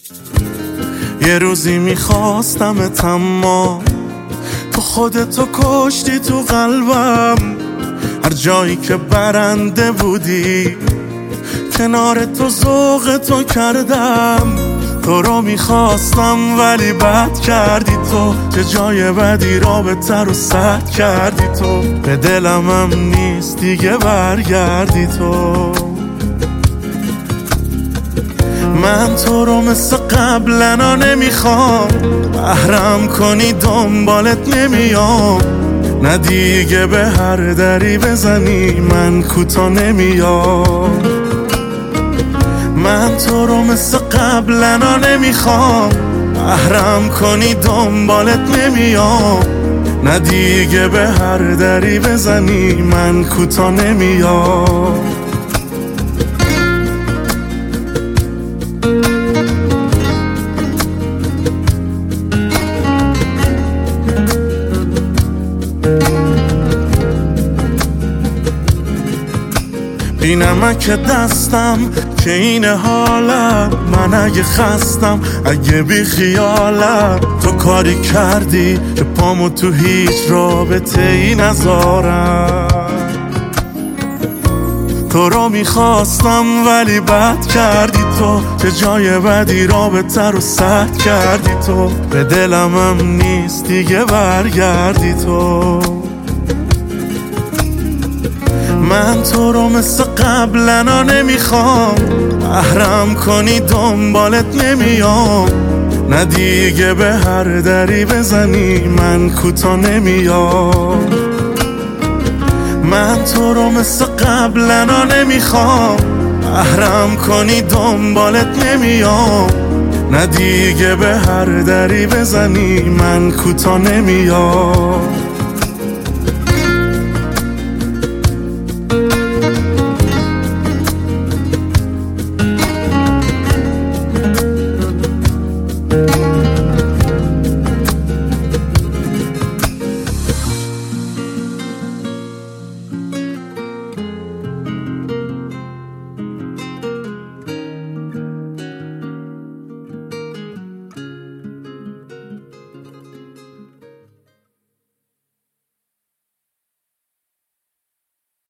یه روزی میخواستمت اما تو خودتو کشتی تو قلبم. هر جایی که برنده بودی کنار تو ذوق تو کردم. تو رو میخواستم ولی بد کردی تو، چه جای بدی رابطه رو سد کردی تو. به دلم هم نیست دیگه برگردی تو. من تو رو مثل قبلنا نمیخوام، بهرم کنی دنبالت نمیام. نه دیگه به هر دری بزنی من کوتا نمیام. من تو رو مثل قبلنا نمیخوام، بهرم کنی دنبالت نمیام. نه دیگه به هر دری بزنی من کوتا نمیام. بی نمک دستم که این حالم، من اگه خستم اگه بی خیالم. تو کاری کردی که پامو تو هیچ رابطه ای نذارم. تو رو میخواستم ولی بد کردی تو، چه جای بدی رابطه رو سد کردی تو. به دلم هم نیست دیگه برگردی تو. من تو رو مثل قبلنا نمیخوام، بهرم کنی دنبالت نمیام. نه دیگه به هر دری بزنی من کوتا نمیام. من تو رو مثل قبلنا نمیخوام، بهرم کنی دنبالت نمیام. نه دیگه به هر دری بزنی من کوتا نمیام.